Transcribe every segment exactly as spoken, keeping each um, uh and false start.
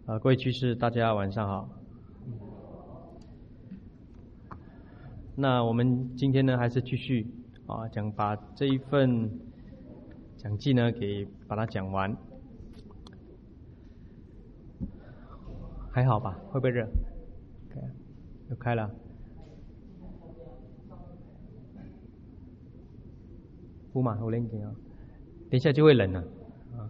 啊，各位居士，大家晚上好。那我们今天呢，还是继续啊，讲把这一份讲记呢，给把它讲完。还好吧？会不会热？开，又开了。不嘛，我练点啊，等一下就会冷了啊。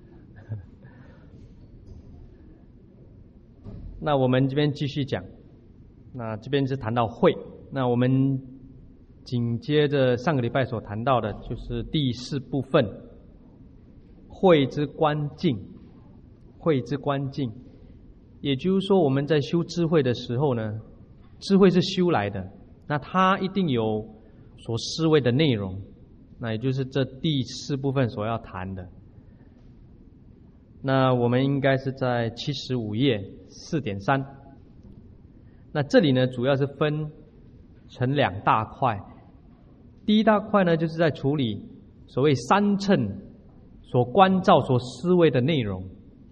那我们这边继续讲，那这边是谈到慧，那我们紧接着上个礼拜所谈到的，就是第四部分，慧之观境。慧之观境，也就是说我们在修智慧的时候呢，智慧是修来的，那它一定有所思维的内容，那也就是这第四部分所要谈的。那我们应该是在七十五页 四点三。 那这里呢，主要是分成两大块。第一大块呢，就是在处理所谓三乘所关照所思维的内容。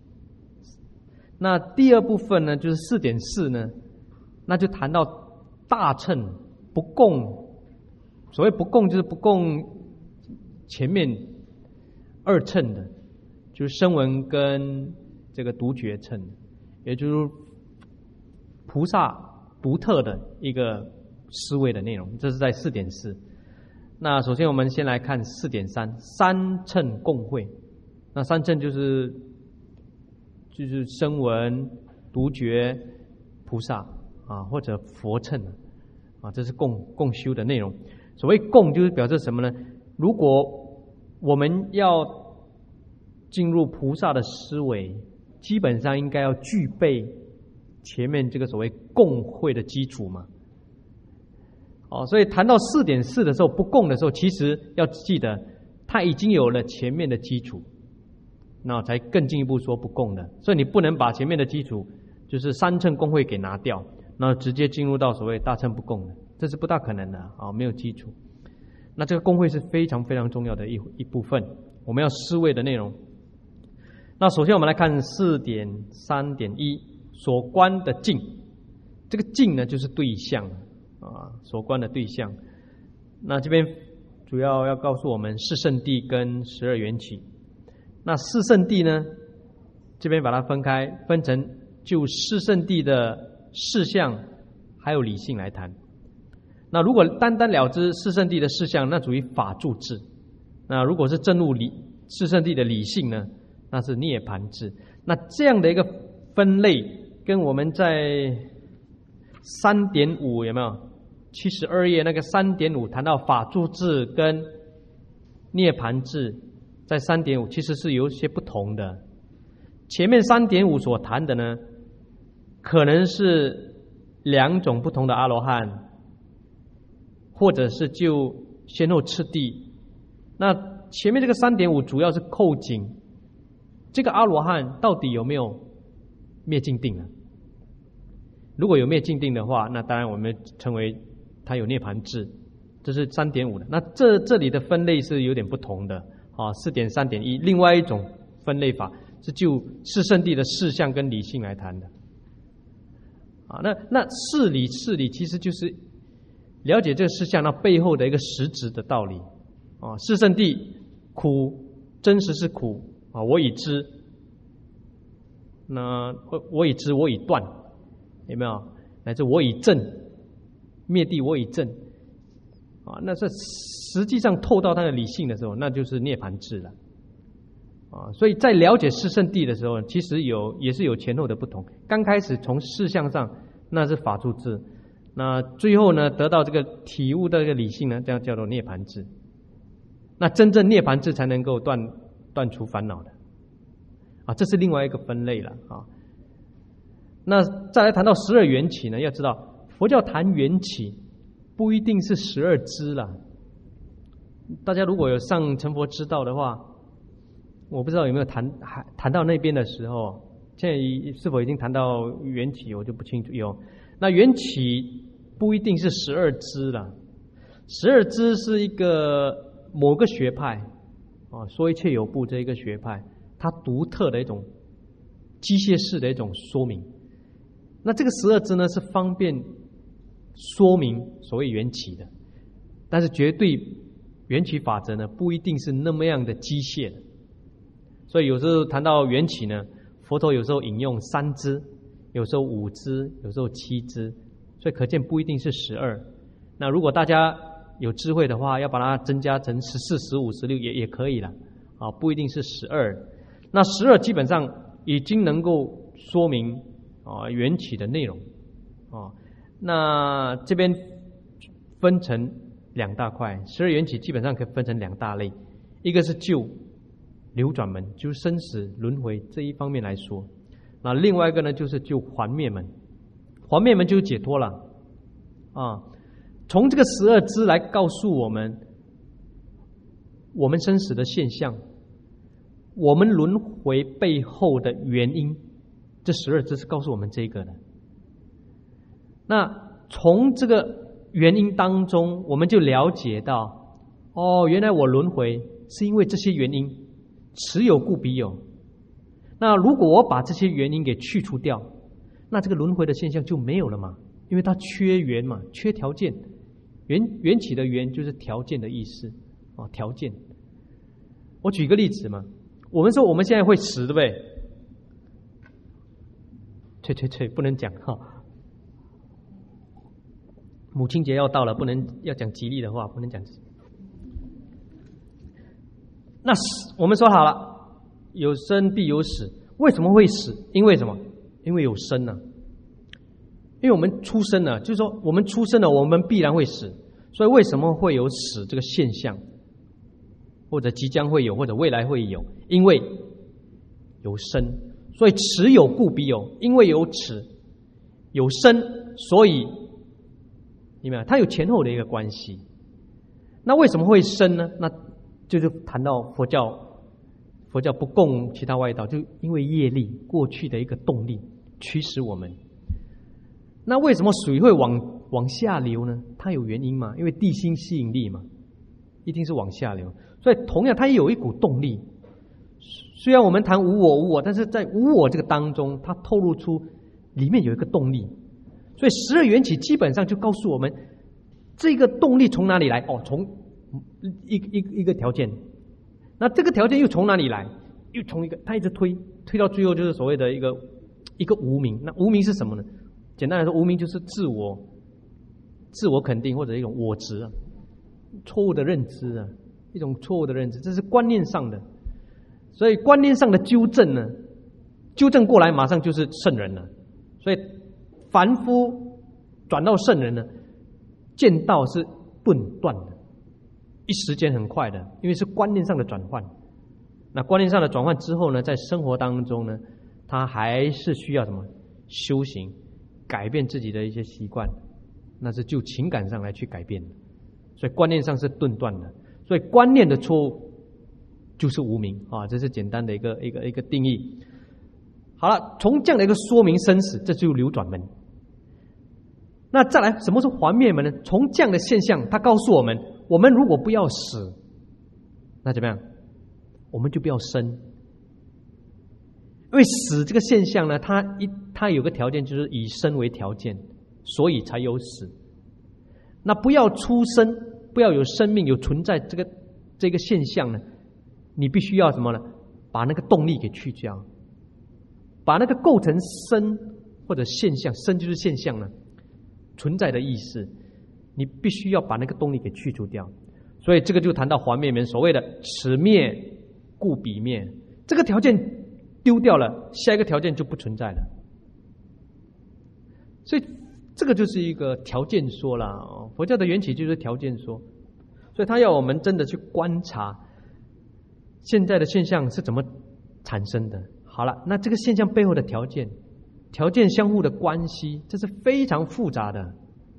那第二部分呢，就是 四点四 呢，那就谈到大乘不共，所谓不共就是不共前面二乘的，就是声闻跟这个独觉乘，也就是菩萨独特的一个思维的内容，这是在 四点四。 那首先我们先来看 四点三， 三乘共会。那三乘就是就是声闻、独觉、菩萨啊，或者佛乘啊，这是共共修的内容。所谓共就是表示什么呢？如果我们要进入菩萨的思维，基本上应该要具备前面这个所谓共会的基础嘛。哦，所以谈到 四点四 的时候，不共的时候，其实要记得它已经有了前面的基础，那才更进一步说不共的。所以你不能把前面的基础就是三乘共会给拿掉，那直接进入到所谓大乘不共的，这是不大可能的啊，没有基础。那这个共会是非常非常重要的一一部分，我们要思维的内容。那首先我们来看 四点三点一 所观的境。这个境呢，就是对象啊，所观的对象。那这边主要要告诉我们四圣谛跟十二缘起。那四圣谛呢，这边把它分开，分成就四圣谛的事项还有理性来谈。那如果单单了知四圣谛的事项，那属于法住智。那如果是证悟理四圣谛的理性呢，那是涅槃智。那这样的一个分类，跟我们在 三点五 有没有七十二页那个 三点五 谈到法住智跟涅槃智，在 三点五 其实是有一些不同的。前面 三点五 所谈的呢，可能是两种不同的阿罗汉，或者是就先后次第。那前面这个 三点五 主要是扣紧这个阿罗汉到底有没有灭尽定了。如果有灭尽定的话，那当然我们称为他有涅槃智，这是 三点五 的。那这这里的分类是有点不同的啊 ，四点三点一 另外一种分类法是就四圣谛的事项跟理性来谈的啊。那那事理事理其实就是了解这个事项那背后的一个实质的道理啊。四圣谛苦真实是苦啊，我已知，那我已知我已断，有没有？乃至我已证，灭地我已证啊。那这实际上透到它的理性的时候，那就是涅槃智了啊。所以在了解四圣谛的时候，其实有也是有前后的不同。刚开始从事项上那是法住智，那最后呢得到这个体悟的这个理性呢，这样叫做涅槃智。那真正涅槃智才能够断断除烦恼的啊，这是另外一个分类了啊。那再来谈到十二缘起呢，要知道佛教谈缘起不一定是十二支了。大家如果有上成佛之道的话，我不知道有没有谈谈到那边的时候，现在是否已经谈到缘起，我就不清楚。有，那缘起不一定是十二支了，十二支是一个某个学派啊，说一切有部这一个学派，它独特的一种机械式的一种说明。那这个十二支呢，是方便说明所谓缘起的，但是绝对缘起法则呢，不一定是那么样的机械的。所以有时候谈到缘起呢，佛陀有时候引用三支，有时候五支，有时候七支，所以可见不一定是十二。那如果大家有智慧的话，要把它增加成十四、十五、十六也也可以了啊，不一定是十二。那十二基本上已经能够说明啊缘起的内容啊。那这边分成两大块，十二缘起基本上可以分成两大类，一个是就流转门，就是生死轮回这一方面来说，那另外一个呢，就是就还灭门，还灭门就是解脱了啊。从这个十二支来告诉我们，我们生死的现象，我们轮回背后的原因，这十二支是告诉我们这个的。那从这个原因当中，我们就了解到，哦，原来我轮回是因为这些原因，此有故彼有。那如果我把这些原因给去除掉，那这个轮回的现象就没有了嘛，因为它缺缘嘛，缺条件。缘缘起的缘就是条件的意思啊，条件。我举个例子嘛，我们说我们现在会死，对不对？吹吹吹，不能讲哈。母亲节要到了，不能要讲吉利的话，不能讲。那死，我们说好了，有生必有死，为什么会死？因为什么？因为有生呢、啊。因为我们出生了，就是说我们出生了，我们必然会死，所以为什么会有死这个现象，或者即将会有，或者未来会有？因为有生，所以此有故彼有，因为有此有生，所以你明白它有前后的一个关系。那为什么会生呢？那就是谈到佛教，佛教不供其他外道，就因为业力过去的一个动力驱使我们。那为什么水会往往下流呢？它有原因嘛？因为地心吸引力嘛，一定是往下流。所以同样，它也有一股动力。虽然我们谈无我无我，但是在无我这个当中，它透露出里面有一个动力。所以十二缘起基本上就告诉我们，这个动力从哪里来？哦，从一一一个条件。那这个条件又从哪里来？又从一个，它一直推推到最后，就是所谓的一个一个无明。那无明是什么呢？简单来说，无明就是自我、自我肯定或者一种我执啊，错误的认知啊，一种错误的认知，这是观念上的。所以观念上的纠正呢，纠正过来马上就是圣人了。所以凡夫转到圣人呢，见道是顿断的，一时间很快的，因为是观念上的转换。那观念上的转换之后呢，在生活当中呢，他还是需要什么修行。改变自己的一些习惯，那是就情感上来去改变的，所以观念上是顿断的，所以观念的错误就是无明啊，这是简单的一个一个一个定义。好了，从这样的一个说明生死，这就是流转门。那再来，什么是还灭门呢？从这样的现象，它告诉我们，我们如果不要死，那怎么样？我们就不要生。因为死这个现象呢，它一它有个条件，就是以生为条件，所以才有死。那不要出生，不要有生命有存在这个这个现象呢，你必须要什么呢？把那个动力给去掉，把那个构成生或者现象，生就是现象呢存在的意思，你必须要把那个动力给去除掉。所以这个就谈到还灭门，所谓的此灭故彼灭，这个条件丢掉了，下一个条件就不存在了。所以这个就是一个条件说啦，佛教的缘起就是条件说，所以他要我们真的去观察现在的现象是怎么产生的。好了，那这个现象背后的条件，条件相互的关系，这是非常复杂的。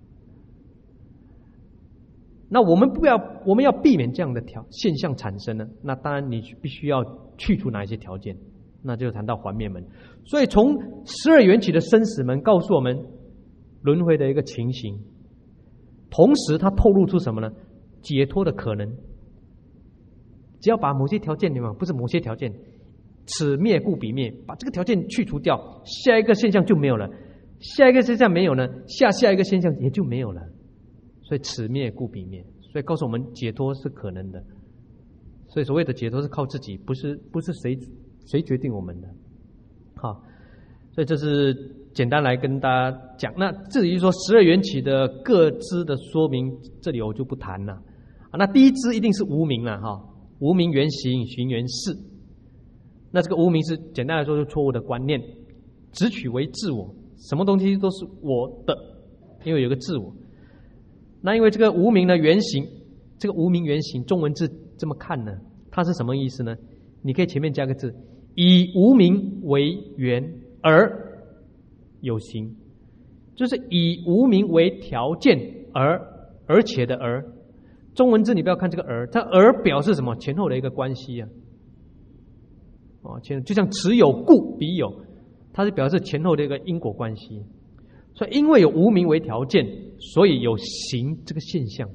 那我们不要，我们要避免这样的条现象产生呢？那当然你必须要去除哪一些条件，那就谈到还灭门。所以从十二缘起的生死门告诉我们轮回的一个情形，同时它透露出什么呢？解脱的可能。只要把某些条件，对吗？不是某些条件， 此灭故彼灭，把这个条件去除掉，下一个现象就没有了，下一个现象没有呢，下下一个现象也就没有了。所以此灭故彼灭，所以告诉我们解脱是可能的。所以所谓的解脱是靠自己，不是不是谁谁决定我们的。好，所以这是简单来跟大家讲。那至于说十二缘起的各支的说明，这里我就不谈了。啊，那第一支一定是无明了哈，无明缘行，行缘事。那这个无明是简单来说，是错误的观念，只取为自我，什么东西都是我的，因为有个自我。那因为这个无明的原型，这个无明原型，中文字这么看呢，它是什么意思呢？你可以前面加个字，以无明为缘而有行，就是以无明为条件而而且的而。中文字你不要看这个而，它而表示什么？前后的一个关系啊。哦，前就像此有故彼有，它是表示前后的一个因果关系。所以因为有无明为条件，所以有行这个现象，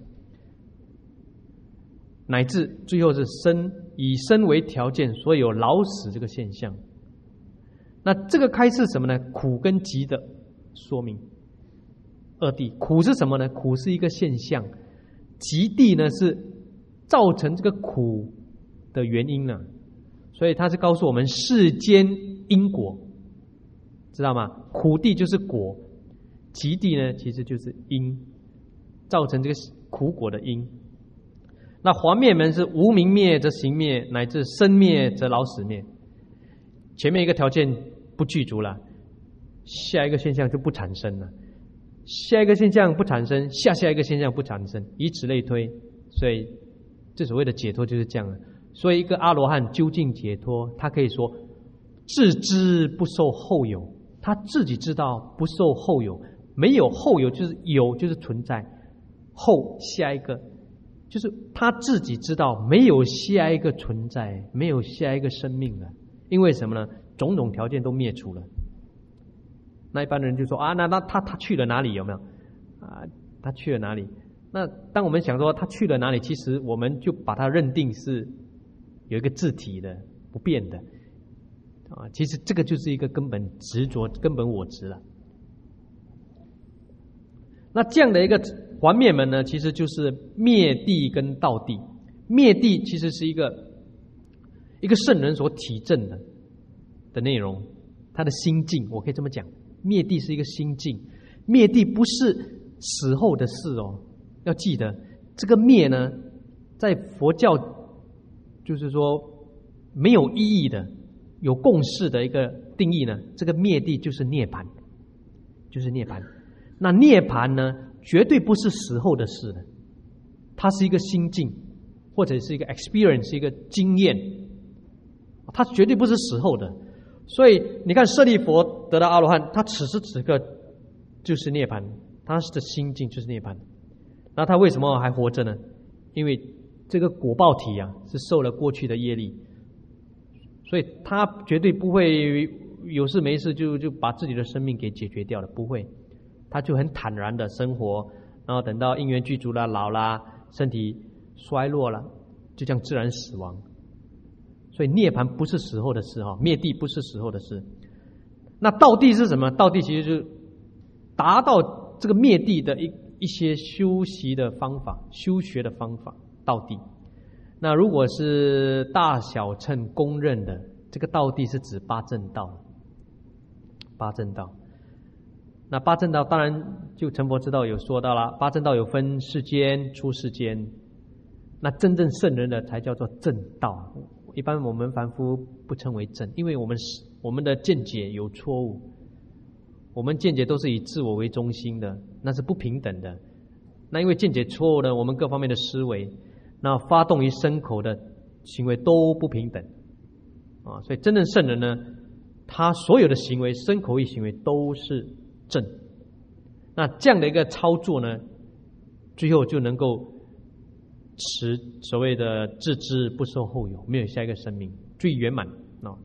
乃至最后是生，以生为条件，所以有老死这个现象。那这个开示什么呢？苦跟集的说明。二谛，苦是什么呢？苦是一个现象，集谛呢是造成这个苦的原因啊。所以它是告诉我们世间因果，知道吗？苦谛就是果，集谛呢其实就是因，造成这个苦果的因。那还灭门是无明灭则行灭，乃至生灭则老死灭。前面一个条件不具足了，下一个现象就不产生了，下一个现象不产生，下下一个现象不产生，以此类推。所以这所谓的解脱就是这样的。所以一个阿罗汉究竟解脱，他可以说自知不受后有，他自己知道不受后有，没有后有就是有就是存在，后下一个就是他自己知道没有下一个存在，没有下一个生命了。因为什么呢？种种条件都灭除了。那一般人就说啊，那那他他去了哪里？有没有啊？他去了哪里？那当我们想说他去了哪里，其实我们就把它认定是有一个自体的不变的啊，其实这个就是一个根本执着、根本我执了。那这样的一个还灭门呢，其实就是灭谛跟道谛。灭谛其实是一个一个圣人所体证的的内容，他的心境，我可以这么讲。灭谛是一个心境，灭谛不是死后的事哦，要记得这个灭呢，在佛教就是说没有意义的、有共识的一个定义呢，这个灭谛就是涅槃，就是涅槃。那涅槃呢，绝对不是死后的事了，它是一个心境，或者是一个 experience， 一个经验，它绝对不是死后的。所以你看舍利佛得到阿罗汉，他此时此刻就是涅槃，他的心境就是涅槃。那他为什么还活着呢？因为这个果报体啊，是受了过去的业力，所以他绝对不会有事没事就就把自己的生命给解决掉了，不会，他就很坦然的生活，然后等到因缘具足了、老啦、身体衰落了，就这样自然死亡。所以涅槃不是死后的事哈，灭谛不是死后的事。那道谛是什么？道谛其实就是达到这个灭谛的一一些修习的方法、修学的方法，道谛。那如果是大小乘公认的，这个道谛是指八正道。八正道，那八正道当然就成佛之道有说到了，八正道有分世间、出世间，那真正圣人的才叫做正道。一般我们凡夫不称为正，因为我们我们的见解有错误，我们见解都是以自我为中心的，那是不平等的。那因为见解错误呢，我们各方面的思维，那发动于身口的行为都不平等啊。所以真正圣人呢，他所有的行为，身口意行为都是正。那这样的一个操作呢，最后就能够持所谓的自知不受后有，没有下一个生命，最圆满啊。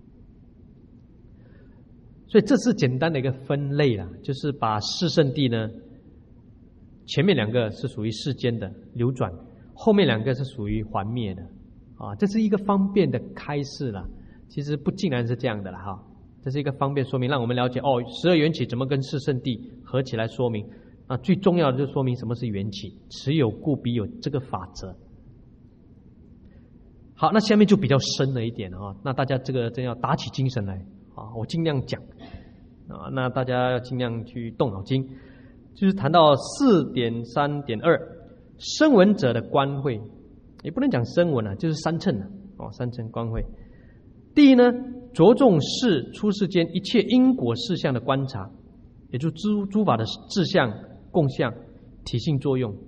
所以这是简单的一个分类啦，就是把四圣谛呢，前面两个是属于世间的流转，后面两个是属于还灭的啊，这是一个方便的开示啦。 其实不尽然是这样的了哈。这是一个方便说明，让我们了解哦，十二缘起怎么跟四圣谛合起来说明。啊，最重要的就是说明什么是缘起，此有故彼有这个法则。好，那下面就比较深了一点啊，那大家这个真要打起精神来啊，我尽量讲啊，那大家要尽量去动脑筋。就是谈到 四点三点二 声闻者的观慧，也不能讲声闻啊，就是三乘啊，哦，三乘观慧。第一呢，着重是出世间一切因果事项的观察，也就是诸诸法的志向、共相、体性作用，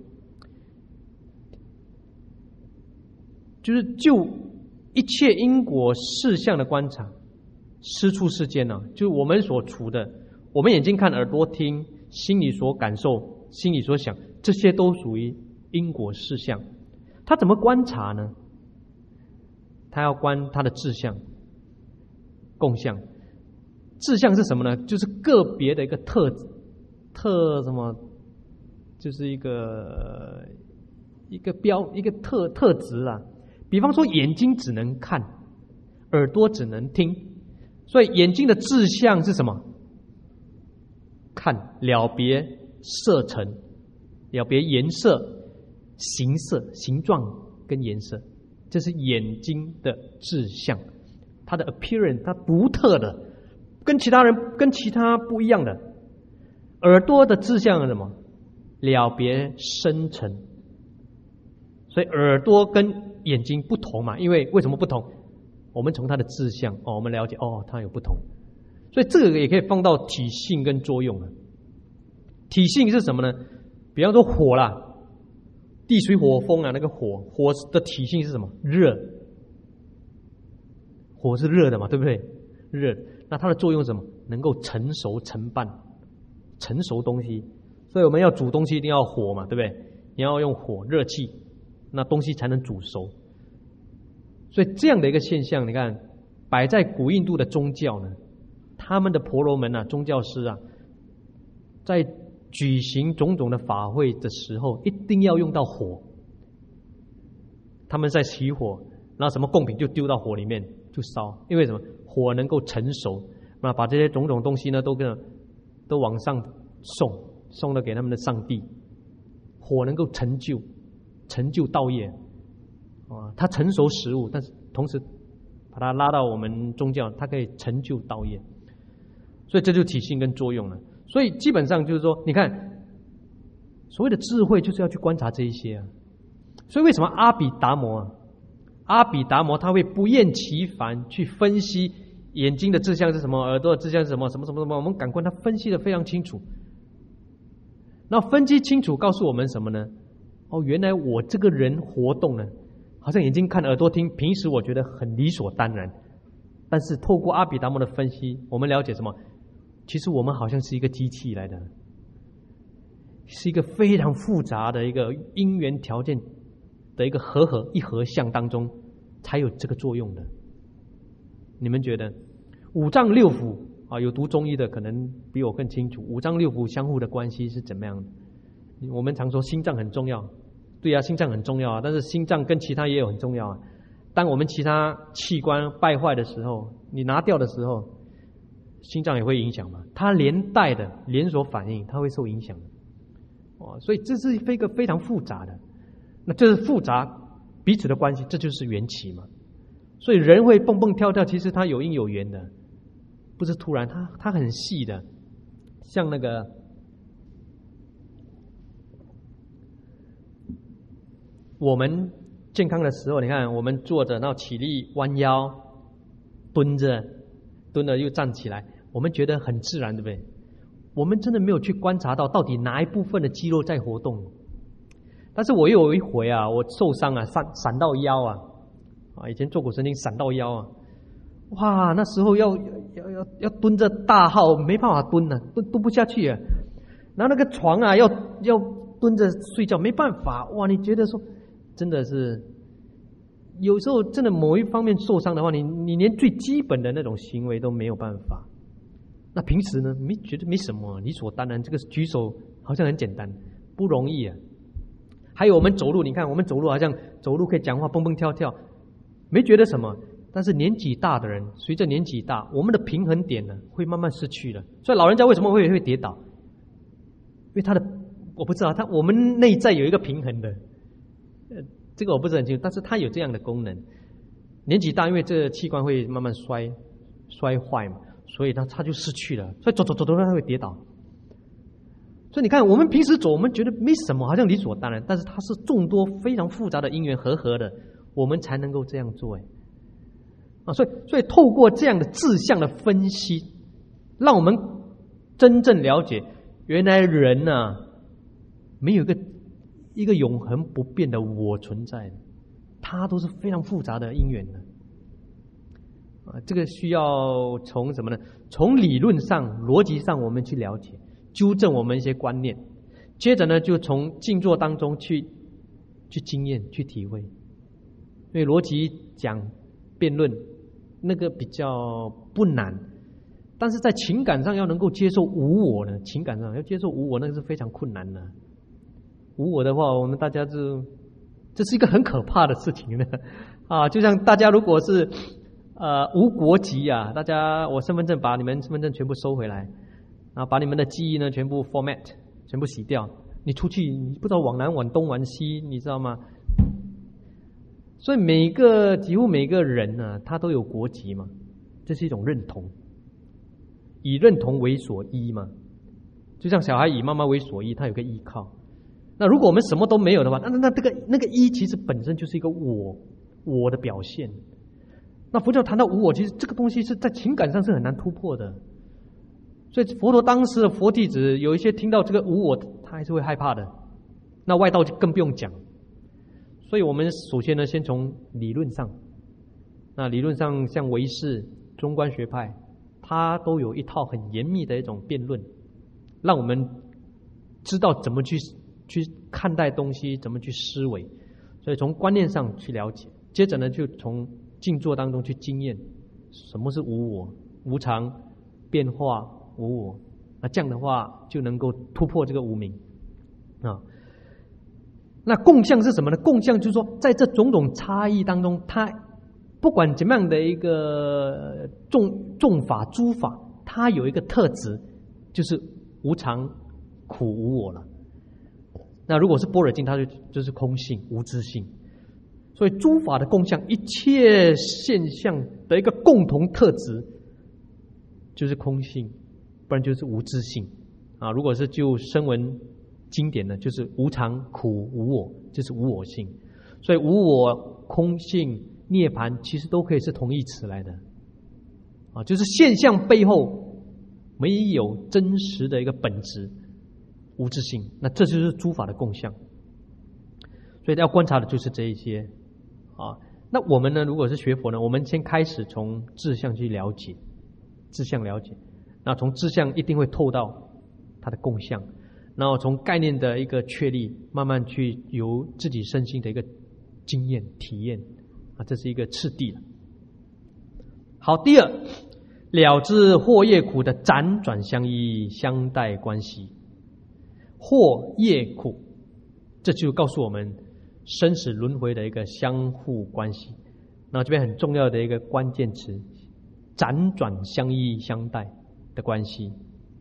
就是就一切因果事项的观察。失出世间呢、啊，就是我们所处的，我们眼睛看、耳朵听、心里所感受、心里所想，这些都属于因果事项。他怎么观察呢？他要观他的志向、共相。志向是什么呢？就是个别的一个特特什么，就是一个一个标一个特特质啊。比方说，眼睛只能看，耳朵只能听，所以眼睛的志向是什么？看了别色尘，了别颜色、形色、形状跟颜色，这是眼睛的志向，它的 appearance， 它独特的。跟其他人跟其他不一样的。耳朵的志向是什么？了别声尘。所以耳朵跟眼睛不同嘛，因为为什么不同？我们从它的志向哦，我们了解哦，它有不同。所以这个也可以放到体性跟作用了。体性是什么呢？比方说火啦，地水火风啊，那个火火的体性是什么？热。火是热的嘛，对不对？热。那它的作用是什么？能够成熟成拌，成熟东西。所以我们要煮东西一定要火嘛，对不对？你要用火热气，那东西才能煮熟。所以这样的一个现象，你看摆在古印度的宗教呢，他们的婆罗门啊，宗教师啊，在举行种种的法会的时候，一定要用到火。他们在起火，然后什么贡品就丢到火里面就烧，因为什么？火能够成熟，那把这些种种东西呢，都跟都往上送，送了给他们的上帝。火能够成就，成就道业啊，它成熟食物，但是同时把它拉到我们宗教，它可以成就道业。所以这就体性跟作用了。所以基本上就是说，你看所谓的智慧，就是要去观察这一些啊。所以为什么阿比达摩啊？阿比达摩他会不厌其烦去分析眼睛的志向是什么，耳朵的志向是什么，什么什么什么，我们感官他分析的非常清楚。那分析清楚告诉我们什么呢？哦，原来我这个人活动呢，好像眼睛看、耳朵听，平时我觉得很理所当然，但是透过阿比达摩的分析，我们了解什么？其实我们好像是一个机器来的，是一个非常复杂的一个因缘条件的一个合合一合相当中才有这个作用的。你们觉得五脏六腑啊，有读中医的可能比我更清楚，五脏六腑相互的关系是怎么样的？我们常说心脏很重要，对啊，心脏很重要啊，但是心脏跟其他也有很重要啊。当我们其他器官败坏的时候，你拿掉的时候，心脏也会影响嘛，它连带的连锁反应，它会受影响的。哦，所以这是一个非常复杂的。那这是复杂彼此的关系，这就是缘起嘛。所以人会蹦蹦跳跳，其实它有因有缘的，不是突然，它它很细的。像那个我们健康的时候，你看我们坐着，然后起立、弯腰、蹲着，蹲了又站起来，我们觉得很自然，对不对？我们真的没有去观察到到底哪一部分的肌肉在活动。但是我有一回啊，我受伤啊，闪闪到腰啊，啊，以前坐骨神经闪到腰啊，哇，那时候要要要要蹲着大号，没办法蹲啊，蹲蹲不下去啊。然后那个床啊，要要蹲着睡觉，没办法，哇，你觉得说真的是，有时候真的某一方面受伤的话，你你连最基本的那种行为都没有办法。那平时呢，没觉得没什么，理所当然，这个举手好像很简单，不容易啊。还有我们走路，你看我们走路好像走路可以讲话，蹦蹦跳跳，没觉得什么。 但是年纪大的人，随着年纪大，我们的平衡点呢会慢慢失去了。所以老人家为什么会会跌倒？因为他的我不知道，他我们内在有一个平衡的，呃，这个我不是很清楚，但是他有这样的功能。年纪大，因为这个器官会慢慢衰衰坏嘛，所以他他就失去了，所以走走走走他会跌倒。所以你看，我们平时走，我们觉得没什么，好像理所当然，但是它是众多非常复杂的因缘和合的，我们才能够这样做。哎，啊，所以所以透过这样的志向的分析，让我们真正了解，原来人啊，没有一个一个永恒不变的我存在，它都是非常复杂的因缘的。啊，这个需要从什么呢？从理论上、逻辑上我们去了解。纠正我们一些观念，接着呢，就从静坐当中去去经验、去体会。因为逻辑讲辩论那个比较不难，但是在情感上要能够接受无我呢，情感上要接受无我，那个是非常困难的。无我的话，我们大家就这是一个很可怕的事情呢。啊，就像大家如果是呃无国籍啊，大家我身份证把你们身份证全部收回来。啊，把你们的记忆呢全部 format， 全部洗掉。你出去，你不知道往南、往东、往西，你知道吗？所以每个几乎每个人呢、啊，他都有国籍嘛，这是一种认同，以认同为所依嘛。就像小孩以妈妈为所依，他有个依靠。那如果我们什么都没有的话，那那这个那个依其实本身就是一个我我的表现。那佛教谈到无我，其实这个东西是在情感上是很难突破的。所以佛陀当时的佛弟子有一些听到这个无我，他还是会害怕的。那外道就更不用讲。所以我们首先呢，先从理论上，那理论上像唯识、中观学派，它都有一套很严密的一种辩论，让我们知道怎么去去看待东西，怎么去思维。所以从观念上去了解，接着呢，就从静坐当中去经验什么是无我、无常、变化。无我，那这样的话就能够突破这个无明啊。那共相是什么呢？共相就是说，在这种种差异当中，它不管怎么样的一个众众法诸法，它有一个特质，就是无常、苦、无我了。那如果是般若经，它就就是空性、无自性。所以诸法的共相，一切现象的一个共同特质，就是空性。不然就是无自性啊！如果是就声闻经典呢，就是无常、苦、无我，就是无我性。所以无我、空性、涅槃，其实都可以是同义词来的啊！就是现象背后没有真实的一个本质，无自性。那这就是诸法的共相。所以要观察的就是这一些啊。那我们呢，如果是学佛呢，我们先开始从志向去了解，志向了解。那从志向一定会透到它的共相，然后从概念的一个确立，慢慢去由自己身心的一个经验体验啊，这是一个次第了。好，第二，了知惑业苦的辗转相依相待关系。惑业苦，这就告诉我们生死轮回的一个相互关系。那这边很重要的一个关键词，辗转相依相待的关系。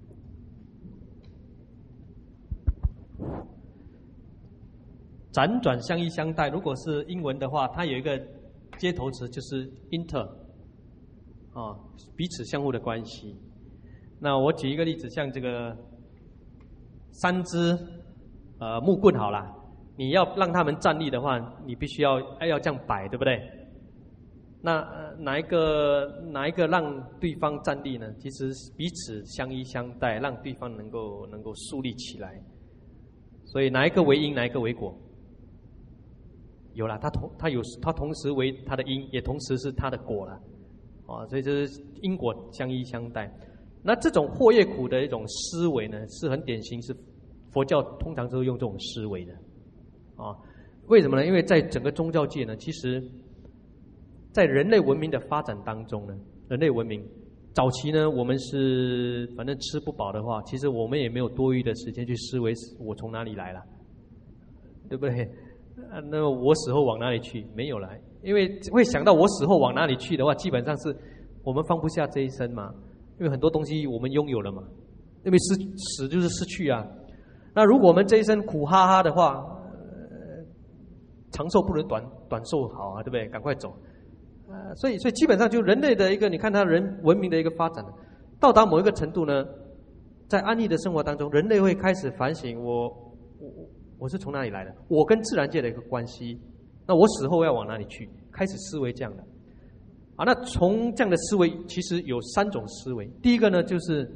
辗转相依相待，如果是英文的话，它有一个接头词，就是 inter 啊，彼此相互的关系。那我举一个例子，像这个三支呃木棍好了，你要让他们站立的话，你必须要要这样摆，对不对？那、呃、哪一个哪一个让对方站立呢？其实彼此相依相待，让对方能够能够树立起来。所以哪一个为因，哪一个为果？有了，它同它有它同时为它的因，也同时是它的果了。啊，所以这是因果相依相待。那这种惑业苦的一种思维呢，是很典型，是佛教通常都是用这种思维的。啊，为什么呢？因为在整个宗教界呢，其实在人类文明的发展当中呢，人类文明早期呢，我们是反正吃不饱的话，其实我们也没有多余的时间去思维我从哪里来了，对不对？那我死后往哪里去？没有了， 因为会想到我死后往哪里去的话，基本上是我们放不下这一生嘛，因为很多东西我们拥有了嘛，因为失死就是失去啊。那如果我们这一生苦哈哈的话，呃、长寿不如短短寿好啊，对不对？赶快走。呃，所以所以基本上就人类的一个，你看他人文明的一个发展，到达某一个程度呢，在安逸的生活当中，人类会开始反省我我我是从哪里来的，我跟自然界的一个关系，那我死后要往哪里去，开始思维这样的。啊，那从这样的思维，其实有三种思维。第一个呢，就是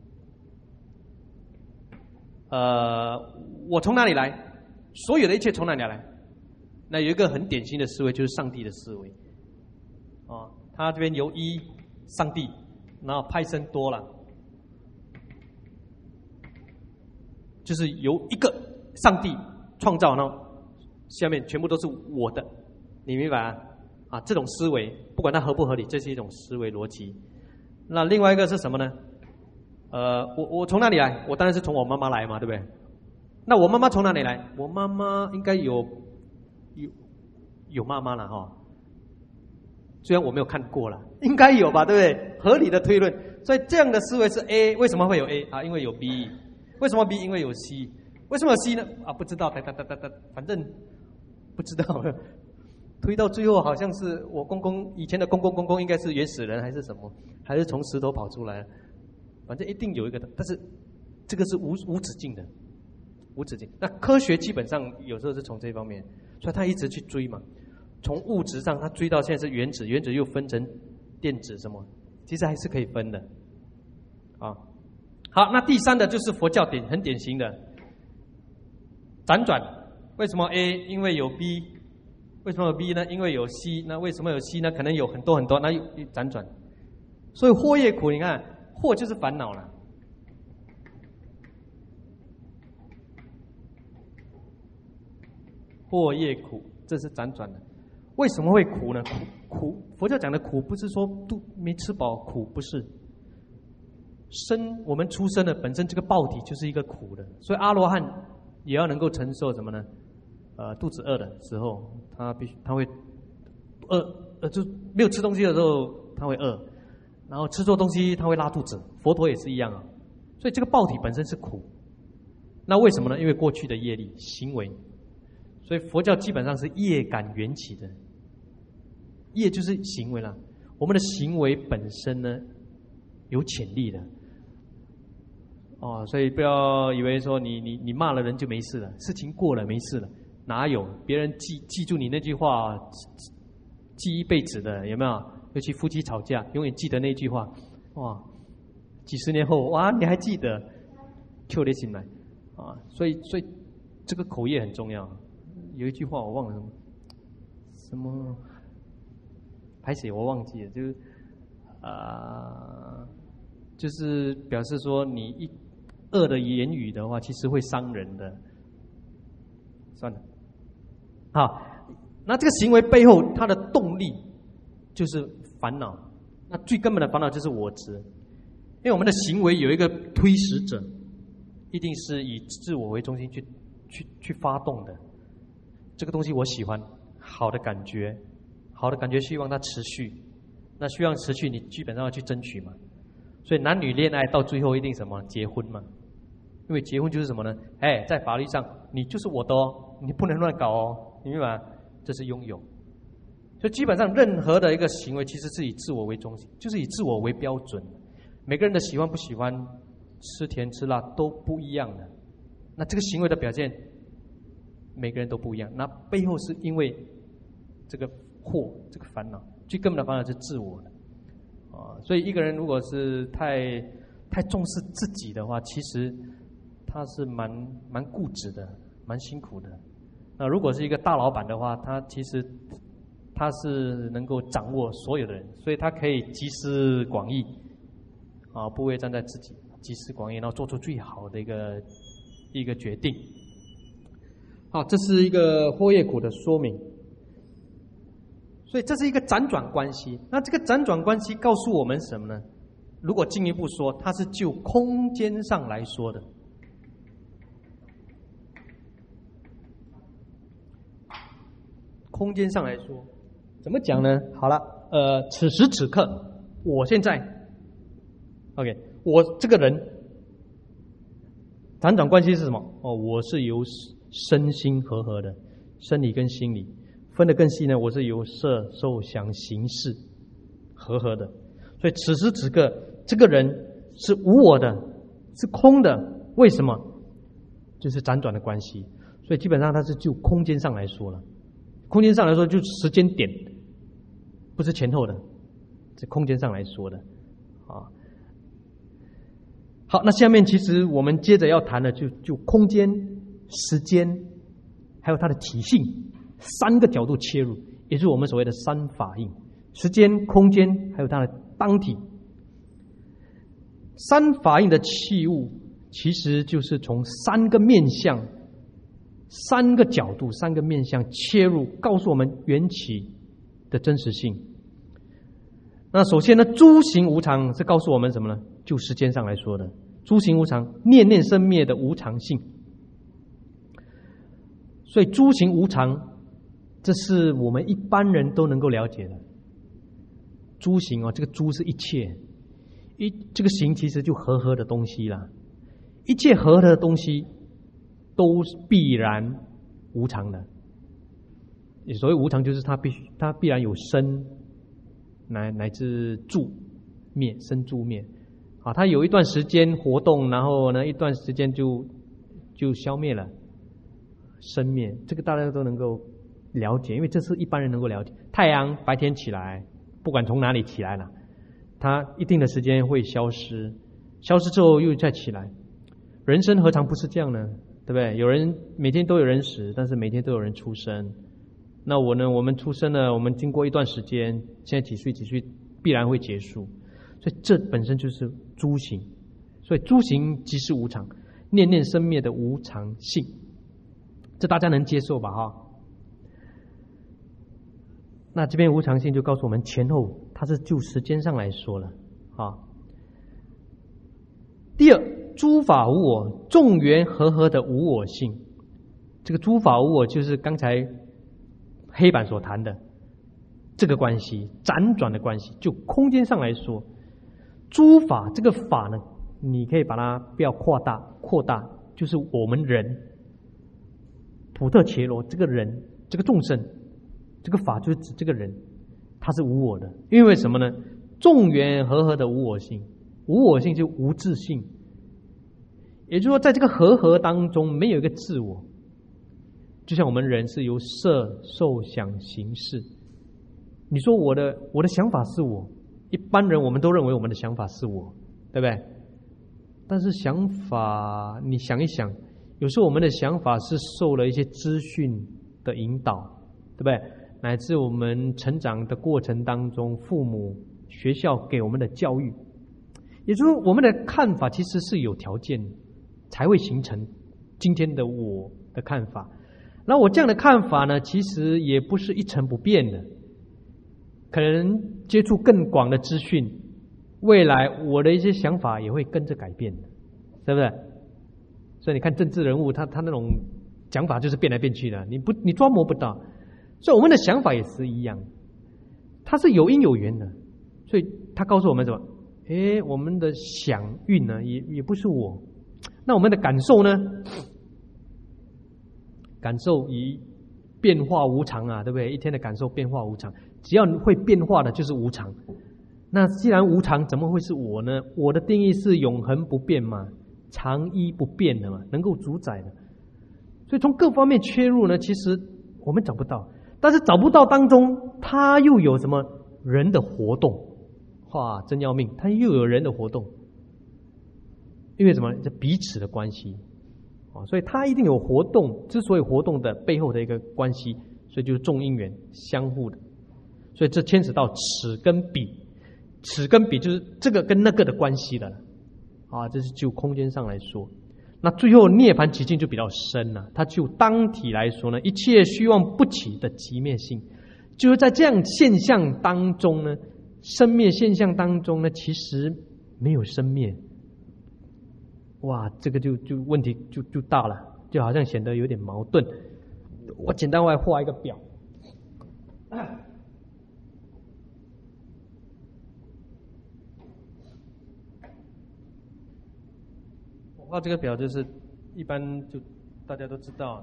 呃，我从哪里来，所有的一切从哪里来？那有一个很典型的思维，就是上帝的思维。啊，他这边由一上帝，然后派生多了，就是由一个上帝创造，然后下面全部都是我的，你明白啊？啊，这种思维，不管它合不合理，这是一种思维逻辑。那另外一个是什么呢？呃，我我从哪里来？我当然是从我妈妈来嘛，对不对？那我妈妈从哪里来？我妈妈应该有有有妈妈了哈。虽然我没有看过了，应该有吧，对不对？合理的推论，所以这样的思维是 A， 为什么会有 A 啊？因为有 B， 为什么 B？ 因为有 C， 为什么有 C 呢？啊，不知道，哒哒哒哒哒，反正不知道。推到最后，好像是我公公以前的公公公公应该是原始人还是什么，还是从石头跑出来，反正一定有一个的，但是这个是无无止境的，无止境。那科学基本上有时候是从这方面，所以他一直去追嘛。从物质上，它追到现在是原子，原子又分成电子什么，其实还是可以分的，啊，好，那第三的就是佛教典很典型的辗转，为什么 A？ 因为有 B， 为什么有 B 呢？因为有 C， 那为什么有 C 呢？可能有很多很多，那又辗转，所以惑业苦，你看惑就是烦恼了，惑业苦，这是辗转的。为什么会苦呢？苦苦，佛教讲的苦不是说肚没吃饱苦，不是。生我们出生的本身这个报体就是一个苦的，所以阿罗汉也要能够承受什么呢？呃，肚子饿的时候，他必须他会饿，呃，就没有吃东西的时候他会饿，然后吃错东西他会拉肚子。佛陀也是一样啊，所以这个报体本身是苦。那为什么呢？因为过去的业力行为，所以佛教基本上是业感缘起的。业就是行为啦，我们的行为本身呢有潜力的，哦，所以不要以为说你你你骂了人就没事了，事情过了没事了，哪有？别人记记住你那句话，记一辈子的，有没有？尤其夫妻吵架，永远记得那句话，哇，几十年后哇你还记得，扣得醒来啊！所以所以这个口业很重要。有一句话我忘了什么，什么？拍写我忘记了，就是啊、呃，就是表示说你一恶的言语的话，其实会伤人的。算了，好，那这个行为背后它的动力就是烦恼。那最根本的烦恼就是我执，因为我们的行为有一个推使者，一定是以自我为中心去去去发动的。这个东西我喜欢，好的感觉。好的感觉，希望它持续。那希望持续，你基本上要去争取嘛。所以男女恋爱到最后一定什么结婚嘛？因为结婚就是什么呢？哎，在法律上你就是我的哦，你不能乱搞哦，你明白吗？这是拥有。所以基本上任何的一个行为，其实是以自我为中心，就是以自我为标准。每个人的喜欢不喜欢，吃甜吃辣都不一样的。那这个行为的表现，每个人都不一样。那背后是因为这个。惑这个烦恼，最根本的烦恼是自我的啊，所以一个人如果是太太重视自己的话，其实他是蛮蛮固执的，蛮辛苦的。那如果是一个大老板的话，他其实他是能够掌握所有的人，所以他可以集思广益啊，不会站在自己，集思广益，然后做出最好的一个一个决定。好，这是一个惑业苦的说明。所以这是一个辗转关系。那这个辗转关系告诉我们什么呢？如果进一步说，它是就空间上来说的。空间上来说， 怎么讲呢？好了，呃，此时此刻，我现在 ，OK， 我这个人辗转关系是什么？哦，我是由身心合合的，生理跟心理分得更细呢，我是由色受想行识合合的，所以此时此刻这个人是无我的，是空的。为什么？就是辗转的关系，所以基本上它是就空间上来说了，空间上来说就是时间点，不是前后的，是空间上来说的啊。好，那下面其实我们接着要谈的就就空间、时间，还有它的体性三个角度切入，也就是我们所谓的三法印：时间、空间，还有它的当体。三法印的器物，其实就是从三个面向、三个角度、三个面向切入，告诉我们缘起的真实性。那首先呢，诸行无常是告诉我们什么呢？就时间上来说的，诸行无常，念念生灭的无常性。所以诸行无常，这是我们一般人都能够了解的。诸行哦，这个诸是一切，一这个行其实就合合的东西啦。一切合合的东西都是必然无常的。所谓无常，就是它必须它必然有生乃乃至住灭，生住灭啊，它有一段时间活动，然后呢一段时间就就消灭了，生灭，这个大家都能够了解，因为这是一般人能够了解。太阳白天起来，不管从哪里起来了，它一定的时间会消失，消失之后又再起来。人生何尝不是这样呢？对不对？有人每天都有人死，但是每天都有人出生。那我呢？我们出生了，我们经过一段时间，现在几岁几岁必然会结束，所以这本身就是诸行。所以诸行即是无常，念念生灭的无常性，这大家能接受吧？哈。那这边无常性就告诉我们前后，它是就时间上来说了啊。第二，诸法无我，众缘和合的无我性。这个诸法无我就是刚才黑板所谈的这个关系，辗转的关系。就空间上来说，诸法这个法呢，你可以把它不要扩大，扩大就是我们人普特伽罗这个人，这个众生，这个法就是指这个人，他是无我的。因为什么呢？众缘和合的无我性，无我性就无自性，也就是说，在这个和合当中没有一个自我。就像我们人是由色受想行识，你说我的我的想法是我，一般人我们都认为我们的想法是我，对不对？但是想法你想一想，有时候我们的想法是受了一些资讯的引导，对不对？乃至我们成长的过程当中，父母学校给我们的教育，也就是说我们的看法其实是有条件才会形成今天的我的看法。那我这样的看法呢，其实也不是一成不变的，可能接触更广的资讯，未来我的一些想法也会跟着改变的，对不对？所以你看政治人物，他他那种讲法就是变来变去的，你不你抓摸不到。所以我们的想法也是一样，它是有因有缘的。所以他告诉我们什么？诶，我们的想运呢，也也不是我。那我们的感受呢？感受以变化无常啊，对不对？一天的感受变化无常，只要会变化的就是无常。那既然无常，怎么会是我呢？我的定义是永恒不变嘛，常依不变的嘛，能够主宰的。所以从各方面切入呢，其实我们找不到，但是找不到当中，它又有什么人的活动？哇，真要命！它又有人的活动，因为什么？这彼此的关系。所以它一定有活动，之所以活动的背后的一个关系，所以就是众因缘相互的。所以这牵扯到此跟彼，此跟彼就是这个跟那个的关系的啊，这是就空间上来说。那最后涅槃极境就比较深了，它就当体来说呢，一切虚妄不起的极灭性，就是在这样现象当中呢，生灭现象当中呢，其实没有生灭。哇，这个就就问题就就大了，就好像显得有点矛盾。我简单我来画一个表， 画这个表就是一般就大家都知道。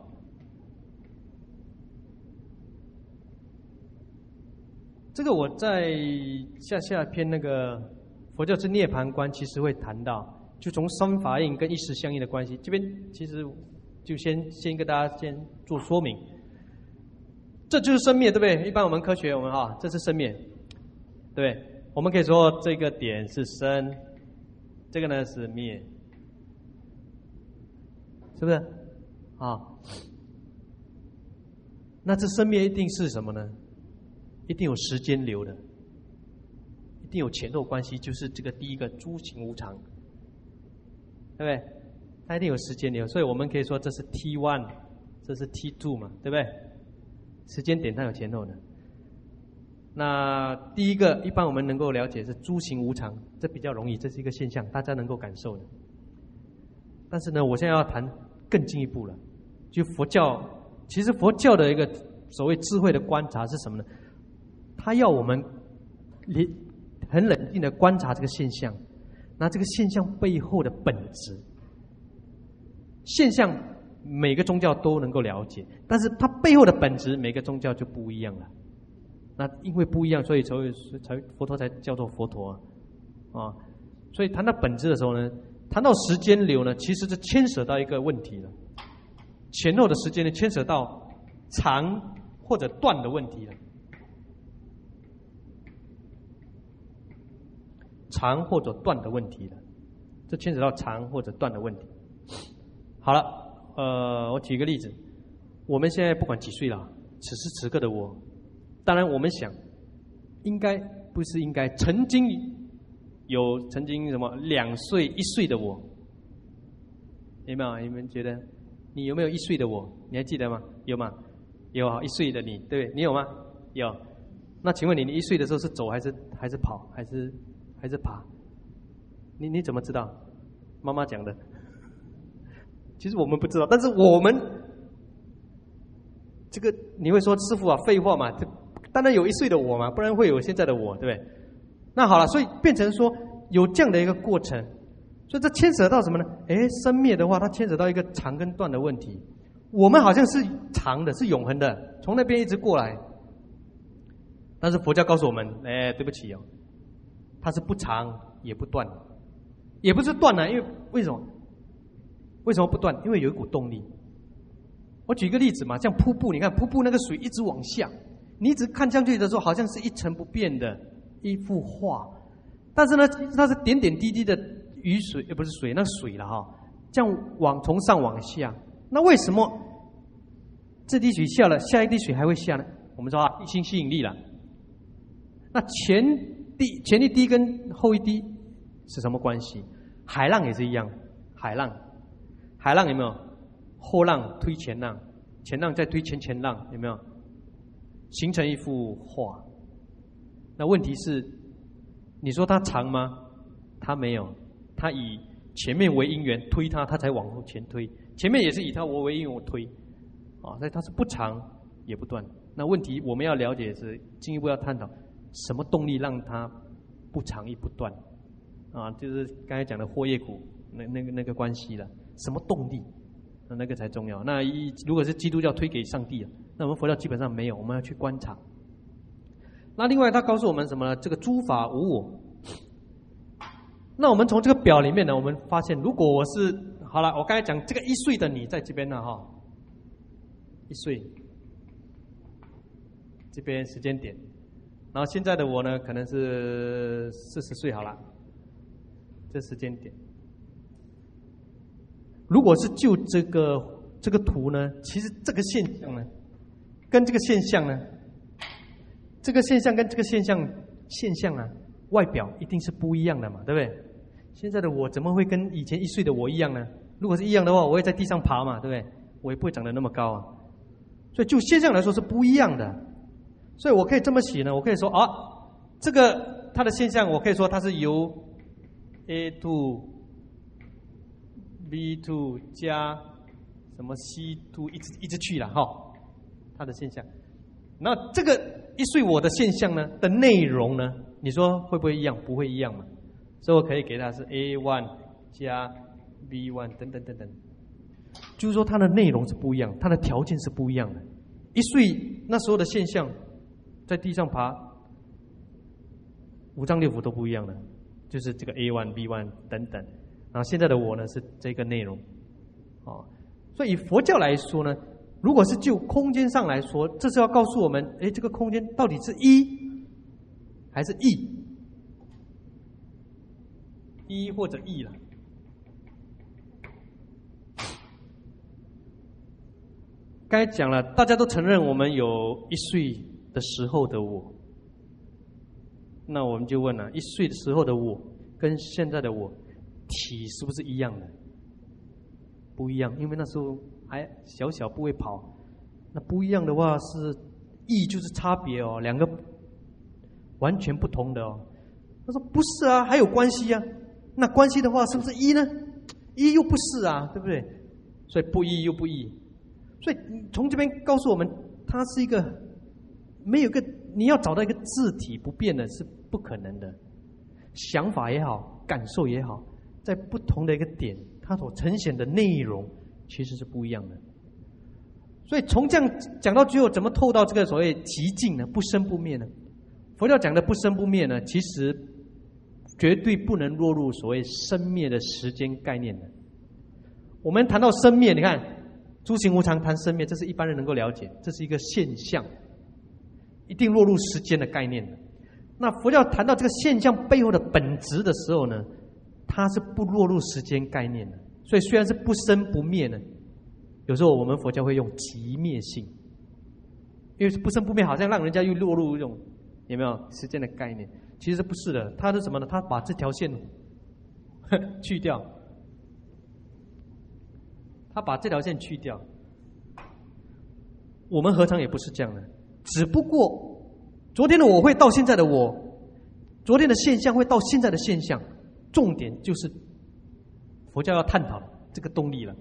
这个我在下下篇那个佛教之涅槃观其实会谈到，就从三法印跟一时相应的关系，这边其实就先先跟大家先做说明。这就是生灭，对不对？一般我们科学我们啊，这是生灭，对不对？我们可以说这个点是生，这个呢是灭，是不是？啊，那这生灭一定是什么呢？一定有时间流的，一定有前后关系，就是这个第一个诸行无常，对不对？它一定有时间流，所以我们可以说这是 T 一， 这是 T 二 嘛，对不对？时间点它有前后的。那第一个，一般我们能够了解是诸行无常，这比较容易，这是一个现象，大家能够感受的。但是呢，我现在要谈更进一步了，就佛教，其实佛教的一个所谓智慧的观察是什么呢？他要我们很冷静的观察这个现象，那这个现象背后的本质。现象每个宗教都能够了解，但是它背后的本质每个宗教就不一样了。那因为不一样，所以才会才佛陀才叫做佛陀啊。啊，所以谈到本质的时候呢，谈到时间流呢，其实是牵扯到一个问题了。前后的时间呢，牵扯到长或者断的问题了。长或者断的问题了，这牵扯到长或者断的问题。好了，呃，我举个例子，我们现在不管几岁了，此时此刻的我，当然我们想，应该不是应该，曾经有曾经什么两岁、一岁的我，有没有？你们觉得你有没有一岁的我？你还记得吗？有吗？有啊，一岁的你，对不对？你有吗？有。那请问你，你一岁的时候是走还是还是跑还是？还是爬？你你怎么知道？妈妈讲的。其实我们不知道，但是我们这个你会说师父啊，废话嘛，当然有一岁的我嘛，不然会有现在的我，对不对？那好了，所以变成说有这样的一个过程，所以这牵扯到什么呢？哎，生灭的话，它牵扯到一个长跟断的问题。我们好像是长的，是永恒的，从那边一直过来。但是佛教告诉我们，哎，对不起哦。它是不长也不断，也不是断了，因为为什么？为什么不断？因为有一股动力。我举一个例子嘛，像瀑布，你看瀑布那个水一直往下，你一直看上去的时候，好像是一成不变的一幅画，但是呢，它是点点滴滴的雨水，也不是水，那水了哈，这样往从上往下。那为什么这滴水下了，下一滴水还会下呢？我们说啊，地心吸引力了。那前第前一滴跟后一滴是什么关系？海浪也是一样，海浪，海浪有没有？后浪推前浪，前浪再推前前浪，有没有？形成一幅画。那问题是，你说它长吗？它没有，它以前面为因缘推它，它才往后前推。前面也是以它我为因缘我推，啊，所以它是不长也不断。那问题我们要了解的是，进一步要探讨。什么动力让它不长亦不断？啊，就是刚才讲的祸业苦那那个那个关系了。什么动力？那那个才重要。那一如果是基督教推给上帝，那我们佛教基本上没有，我们要去观察。那另外他告诉我们什么呢？这个诸法无我。那我们从这个表里面呢，我们发现，如果我是好了，我刚才讲这个一岁的你在这边呢，哈，一岁，这边时间点。然后现在的我呢，可能是四十岁好了，这时间点。如果是就这个这个图呢，其实这个现象呢，跟这个现象呢，这个现象跟这个现象现象啊，外表一定是不一样的嘛，对不对？现在的我怎么会跟以前一岁的我一样呢？如果是一样的话，我会在地上爬嘛，对不对？我也不会长得那么高啊。所以就现象来说是不一样的。所以我可以这么写呢，我可以说啊，这个它的现象，我可以说它是由 A 二 B 二 加什么 C 二 一直一直去了哈，它的现象。那这个一岁我的现象呢的内容呢，你说会不会一样？不会一样嘛。所以我可以给它是 A 一 加 V 一 等等等等，就是说它的内容是不一样，它的条件是不一样的。一岁那时候的现象，在地上爬，五脏六腑都不一样的，就是这个 A 一 B 一 等等。然后现在的我呢是这个内容，哦，所以以佛教来说呢，如果是就空间上来说，这是要告诉我们，哎，这个空间到底是一还是异？一或者异了。刚才讲了，大家都承认我们有一岁的时候的我，那我们就问了，一岁的时候的我跟现在的我体是不是一样的？不一样，因为那时候还小小不会跑。那不一样的话是异，就是差别哦，两个完全不同的哦。他说不是啊，还有关系啊。那关系的话是不是一呢？一又不是啊，对不对？所以不一又不异。所以从这边告诉我们，它是一个没有一个你要找到一个字体不变的是不可能的。想法也好，感受也好，在不同的一个点，它所呈现的内容其实是不一样的。所以从这样讲到最后，怎么透到这个所谓极境呢？不生不灭呢？佛教讲的不生不灭呢，其实绝对不能落入所谓生灭的时间概念的。我们谈到生灭，你看诸行无常谈生灭，这是一般人能够了解，这是一个现象，一定落入时间的概念的。那佛教谈到这个现象背后的本质的时候呢，它是不落入时间概念的。所以虽然是不生不灭呢，有时候我们佛教会用极灭性，因为不生不灭好像让人家又落入一种有没有时间的概念，其实不是的。它是什么呢？它把这条线去掉，他把这条线去掉。我们何尝也不是这样的？只不过昨天的我会到现在的我，昨天的现象会到现在的现象，重点就是佛教要探讨这个动力了。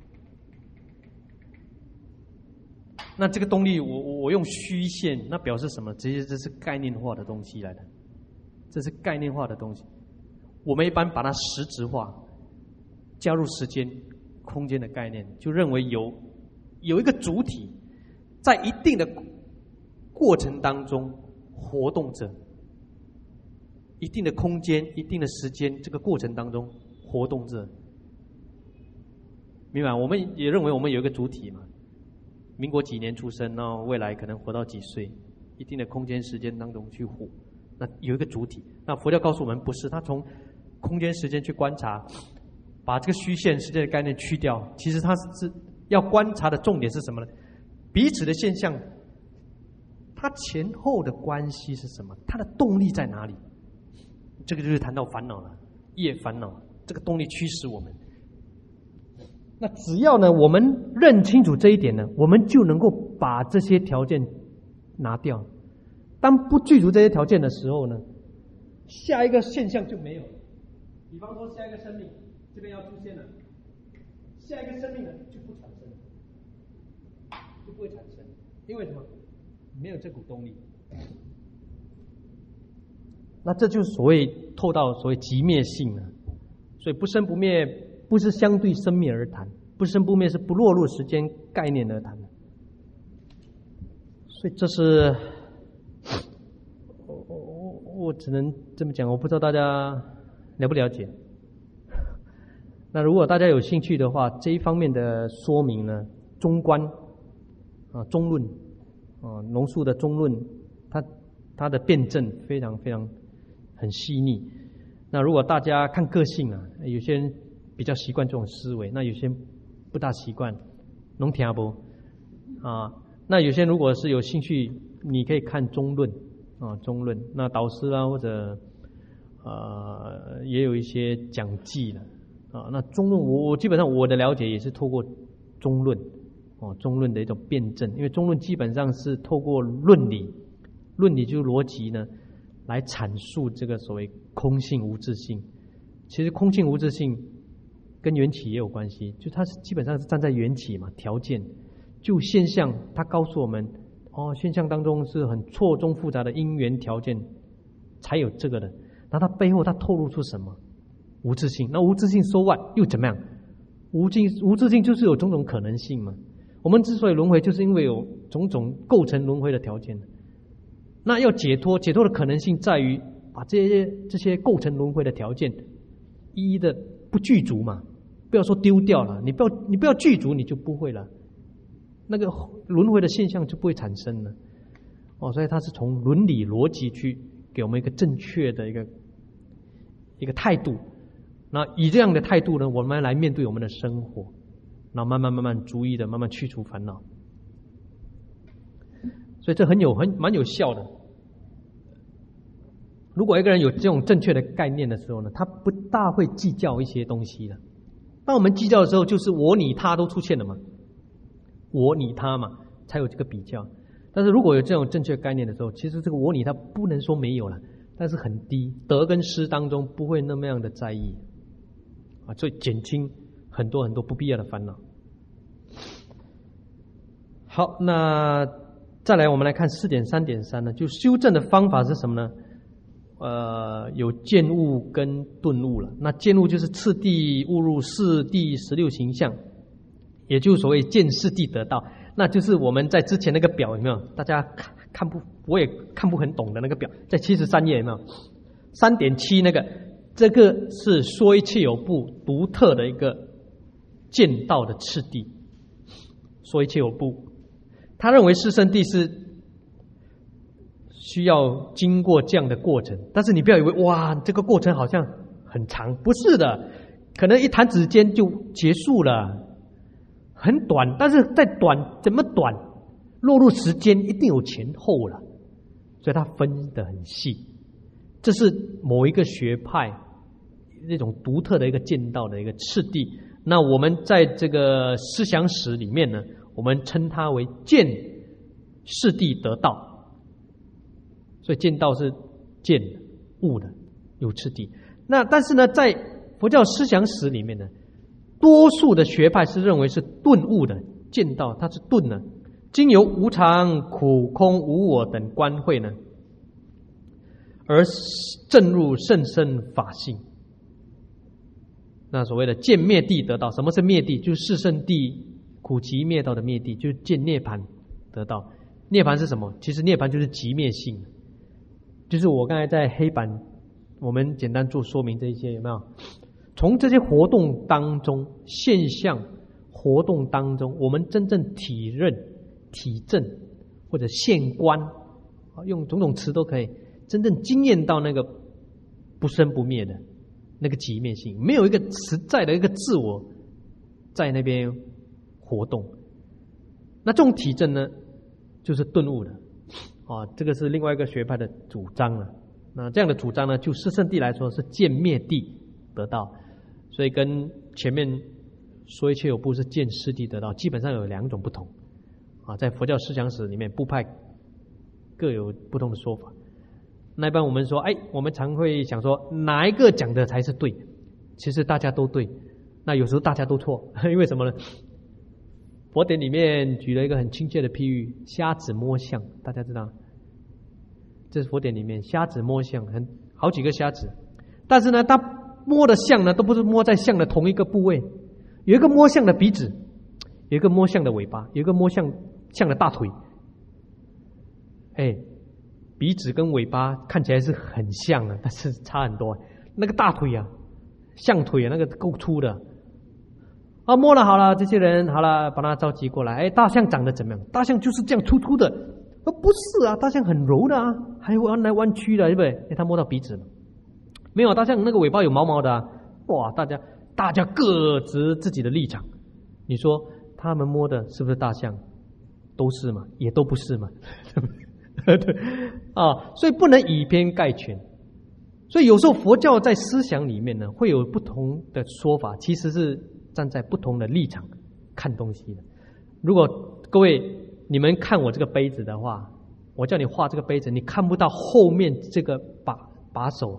那这个动力我我用虚线，那表示什么？其实这是概念化的东西来的，这是概念化的东西。我们一般把它实质化，加入时间空间的概念，就认为有有一个主体在一定的过程当中活动着，一定的空间、一定的时间，这个过程当中活动着，明白？我们也认为我们有一个主体嘛，民国几年出生，然后未来可能活到几岁，一定的空间、时间当中去活，那有一个主体。那佛教告诉我们，不是，他从空间、时间去观察。把这个虚线时间的概念去掉，其实它是要观察的重点是什么呢？彼此的现象，它前后的关系是什么？它的动力在哪里？这个就是谈到烦恼了，业烦恼，这个动力驱使我们。那只要呢，我们认清楚这一点呢，我们就能够把这些条件拿掉。当不具足这些条件的时候呢，下一个现象就没有了。比方说，下一个生命。这边要出现了，下一个生命呢就不产生，就不会产生，因为什么？没有这股动力。那这就是所谓透到所谓极灭性了。所以不生不灭不是相对生灭而谈，不生不灭是不落入时间概念而谈的。所以这是我我我只能这么讲，我不知道大家了不了解。那如果大家有兴趣的话，这一方面的说明呢，中观啊中论啊龙树的中论，它它的辩证非常非常很细腻。那如果大家看个性啊，有些人比较习惯这种思维，那有些人不大习惯，能听不啊？那有些人如果是有兴趣，你可以看中论啊中论，那导师啊或者呃也有一些讲记了。啊，那中论我我基本上我的了解也是透过中论，哦，中论的一种辩证，因为中论基本上是透过论理，论理就是逻辑呢，来阐述这个所谓空性无自性。其实空性无自性跟缘起也有关系，就它是基本上是站在缘起嘛，条件就现象，它告诉我们，哦，现象当中是很错综复杂的因缘条件才有这个的，那它背后它透露出什么？无自性，那无自性说完又怎么样？ 无尽无自性就是有种种可能性嘛。我们之所以轮回，就是因为有种种构成轮回的条件。那要解脱，解脱的可能性在于把这些这些构成轮回的条件一一的不具足嘛。不要说丢掉了，你不要你不要具足，你就不会了，那个轮回的现象就不会产生了。哦，所以它是从伦理逻辑去给我们一个正确的一个一个态度。那以这样的态度呢，我们来面对我们的生活，那慢慢慢慢逐一的慢慢去除烦恼。所以这很有很蛮有效的。如果一个人有这种正确的概念的时候呢，他不大会计较一些东西的。当我们计较的时候，就是我你他都出现了嘛，我你他嘛，才有这个比较。但是如果有这种正确概念的时候，其实这个我你他不能说没有了，但是很低，得跟失当中不会那么样的在意啊，所以减轻很多很多不必要的烦恼。好，那再来我们来看 四点三点三 呢，就修正的方法是什么呢？呃，有见悟跟顿悟了。那见悟就是次第悟入四谛十六行相，也就是所谓见四谛得道。那就是我们在之前那个表有没有？大家看看不，我也看不很懂的那个表，在七十三页有没有？ 三点七 那个，这个是说一切有部独特的一个见道的次第。说一切有部，他认为四圣谛是需要经过这样的过程，但是你不要以为哇，这个过程好像很长，不是的，可能一弹指间就结束了。很短，但是在短怎么短，落入时间一定有前后了，所以它分得很细。这是某一个学派那种独特的一个见道的一个次第。那我们在这个思想史里面呢，我们称它为见四谛得道。所以见道是见悟的，有次第。那但是呢，在佛教思想史里面呢，多数的学派是认为是顿悟的见道，它是顿呢，经由无常、苦、空、无我等观慧呢，而证入甚深法性。那所谓的见灭谛得道，什么是灭谛？就是四圣谛苦集灭道的灭谛，就是见涅槃得道。涅槃是什么？其实涅槃就是寂灭性，就是我刚才在黑板我们简单做说明这一些，有没有？从这些活动当中，现象活动当中，我们真正体认、体证或者现观，用种种词都可以，真正经验到那个不生不灭的那个寂灭性，没有一个实在的一个自我在那边活动。那这种体证呢，就是顿悟的啊，这个是另外一个学派的主张了。那这样的主张呢，就四圣谛来说是见灭谛得道。所以跟前面说一切有部是见四谛得道，基本上有两种不同啊，在佛教思想史里面，部派各有不同的说法。那一般我们说，哎，我们常会想说哪一个讲的才是对？其实大家都对，那有时候大家都错，因为什么呢？佛典里面举了一个很亲切的譬喻，瞎子摸象，大家知道？这是佛典里面瞎子摸象，很好几个瞎子，但是呢，他摸的象呢，都不是摸在象的同一个部位，有一个摸象的鼻子，有一个摸象的尾巴，有一个摸象象的大腿。哎，鼻子跟尾巴看起来是很像的，但是差很多。那个大腿啊，象腿啊，那个够粗的。啊，摸了好了，这些人好了，把他召集过来。哎，大象长得怎么样？大象就是这样粗粗的。哦，不是啊，大象很柔的啊，还弯来弯曲的，对不对？哎，他摸到鼻子了。没有，大象那个尾巴有毛毛的啊！哇，大家大家各执自己的立场。你说他们摸的是不是大象？都是嘛，也都不是嘛，对啊，所以不能以偏概全。所以有时候佛教在思想里面呢，会有不同的说法，其实是站在不同的立场看东西的。如果各位你们看我这个杯子的话，我叫你画这个杯子，你看不到后面这个把把手。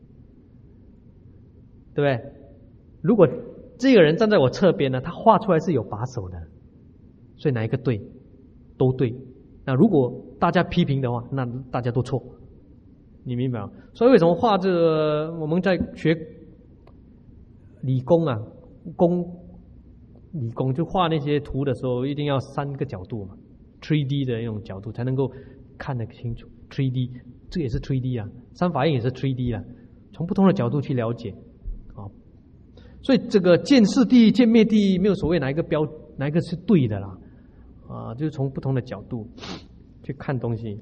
对不对？如果这个人站在我侧边呢，他画出来是有把手的，所以哪一个对？都对。那如果大家批评的话，那大家都错。你明白吗？所以为什么画这个？我们在学理工啊，工理工就画那些图的时候，一定要三个角度嘛 ，三 D 的那种角度才能够看得清楚。三 D 这也是三 D 啊，三法印也是三 D 啊，从不同的角度去了解啊。所以这个见识地、见灭地没有所谓哪一个标哪一个是对的啦，啊，就是从不同的角度去看东西。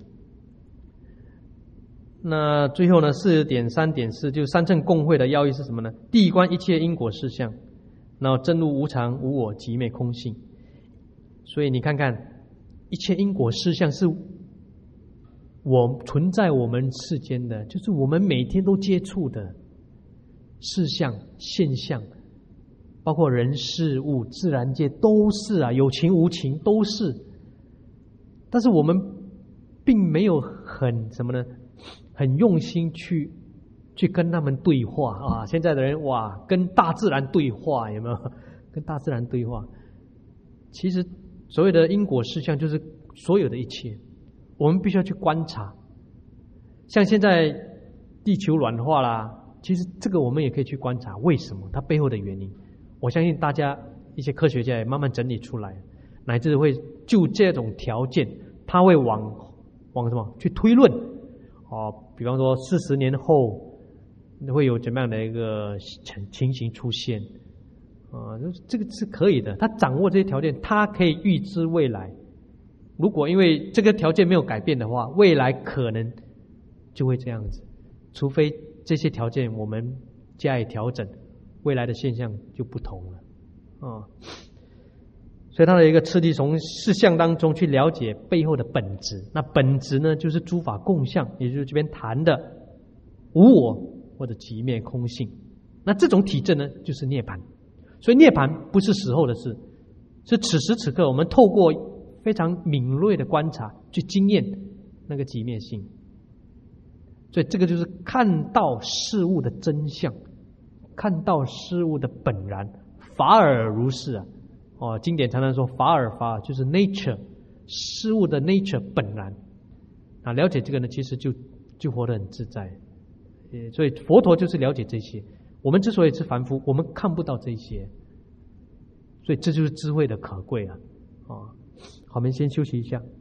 那最后呢，四点三点四就三乘共会的要义是什么呢？第一观一切因果事项，然后真如无常、无我、寂灭空性。所以你看看，一切因果事项是我存在我们世间的，就是我们每天都接触的事项现象，包括人事物、自然界都是啊，有情无情都是。但是我们并没有很什么呢？很用心去去跟他们对话啊！现在的人哇，跟大自然对话有没有？跟大自然对话，其实所谓的因果事项就是所有的一切，我们必须要去观察。像现在地球暖化啦，其实这个我们也可以去观察为什么，它背后的原因。我相信大家一些科学家也慢慢整理出来，乃至会就这种条件，他会往往什么去推论。哦，比方说四十年后会有怎么样的一个情形出现啊？这个是可以的，他掌握这些条件，他可以预知未来。如果因为这个条件没有改变的话，未来可能就会这样子，除非这些条件我们加以调整，未来的现象就不同了啊。所以他的一个次第从事项当中去了解背后的本质，那本质呢就是诸法共相，也就是这边谈的无我或者寂灭空性。那这种体证呢就是涅槃。所以涅槃不是死后的事，是此时此刻我们透过非常敏锐的观察去经验那个寂灭性。所以这个就是看到事物的真相，看到事物的本然，法尔如是啊。哦，经典常常说法尔法尔就是 nature， 事物的 nature 本然啊，了解这个呢，其实就就活得很自在。呃，所以佛陀就是了解这些。我们之所以是凡夫，我们看不到这些，所以这就是智慧的可贵啊！啊，好，我们先休息一下。